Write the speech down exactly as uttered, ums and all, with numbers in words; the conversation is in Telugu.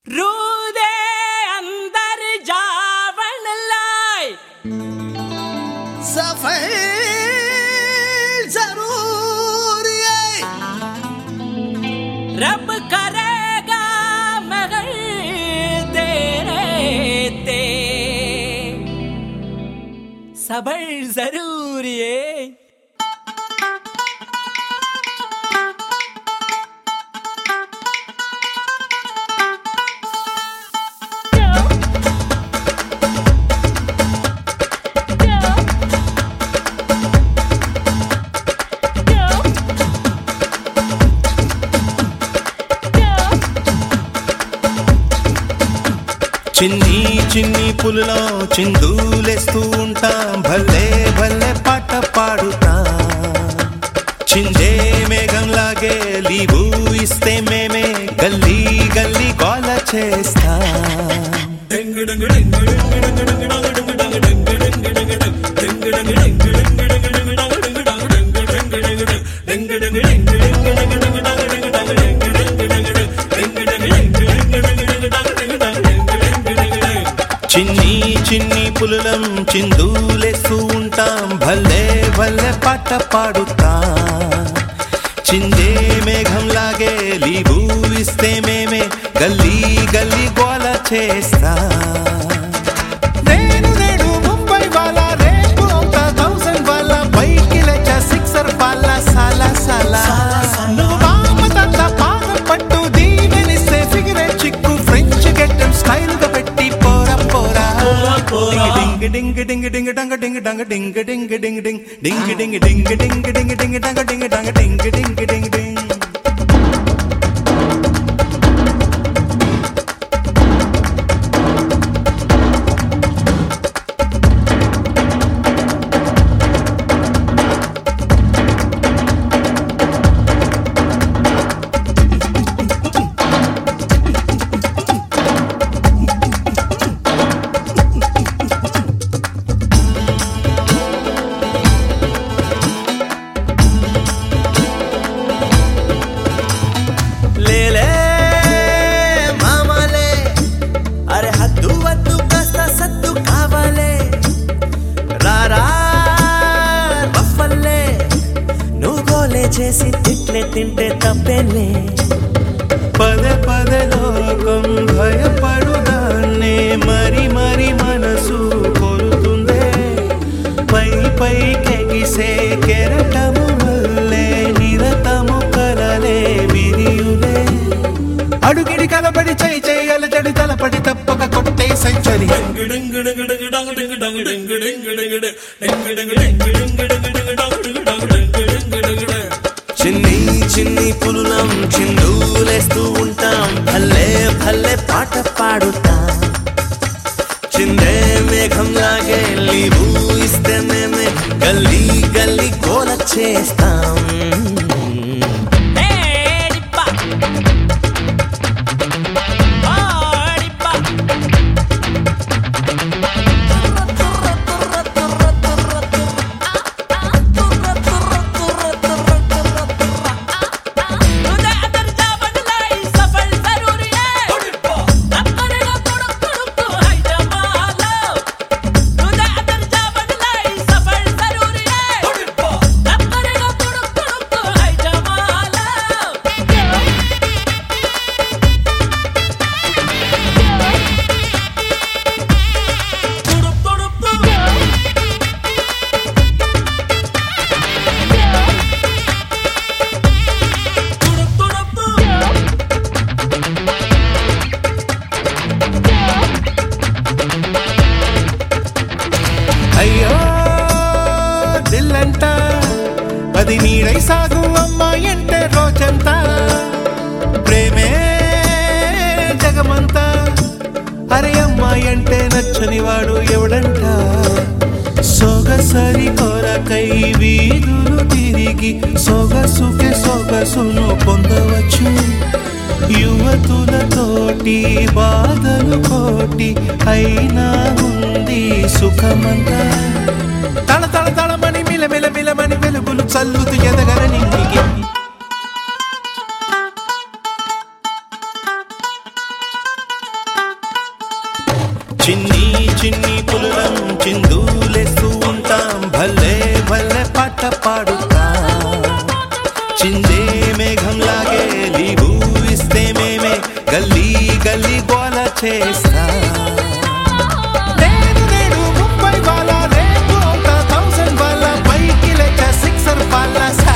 रूदे अंदर जावन लाए सफल जरूर है रब करेगा मगर तेरे ते सबर जरूर है। చిన్ని చిన్ని పులులో చిందులేస్తూ ఉంటాం, భలే భలే పాట పాడుతాం. చిందే మేఘంలాగే లీవు ఇస్తే మేమే గల్లీ గల్లీ గోల చేస్తాం. చిన్ని చిన్ని పులులం చిందులేస్తూ ఉంటాం, భలే భలే పాట పాడుతాం. చిందే మేఘంలాగే లీవు ఇస్తే మేమే గల్లీ గల్లీ గోల చేస్తాం. నేను నేడు ముంబై వాళ్ళ, రేపు అవుతా థౌసండ్ వాళ్ళ, పైకి లేచ సిక్సర్ వాళ్ళ సాలా సాలా. నువ్వు బామ్మ తాత పాదం పట్టు దీవెనిస్తే సిగరెట్ చిక్కు ఫ్రెంచ్ గెట్టం స్టైల్ గా పెట్టి పోరా పోరా. డింగ్ డింగ్ డింగ్ డింగ్ డంగ డింగ్ డంగ డింగ్ డింగ్ డింగ్ డింగ్ డింగ్ డింగ్ డింగ్ డింగ్ డింగ్ డింగ్ డంగ డింగ్ డంగ డింగ్ డింగ్ డింగ్ డింగ్. చేసి తిట్లే తింటే తప్పేలే, పదే పదే లోకం భయపడుదాన్నే మరి మరి మనసు కోరుతుందే. పై పై కెగిసే కెరటము వల్లే నిరతము కలలే విరియులే. అడుగిడి కలబడి చై చేయాల జడి తలపడి తప్పక కొట్టే సెంచరీ. చిన్ని చిన్ని పులులం చిందులేస్తూ ఉంటాం, భలే భలే పాట పాడుతాం. చిందే మేఘంలాగే లీవు ఇస్తే మేమే గల్లీ గల్లీ గోల చేస్తాం. అయ్యో దిల్లంట అది నీడై సాగు అమ్మాయి అంటే రోజంతా, ప్రేమే జగమంతా. అరే అమ్మాయి అంటే నచ్చని వాడు ఎవడంట. సొగసరి కొరకై వీధులు తిరిగి సొగసుకే సొగసును పొందవచ్చు. యువతులతోటి బాధలు కోటి అయినా ఉంది సుఖమంతా. తల తల తళమని మిల మిల మిలమని వెలుగులు చల్లుతూ ఎదగరని చిన్ని చిన్ని పులులం చిందులేస్తూ ఉంటాం భలే భలే పాట పాడుతాం చిందే మేఘం లాగే లీవు ఇస్తే మేమే గల్లీ గల్లీ గోల చేస్తాం నేను నేను ముంబై వాలా రేపు అవుతా థౌసండ్ వాలా పైకి లేచా సిక్సర్ వాలా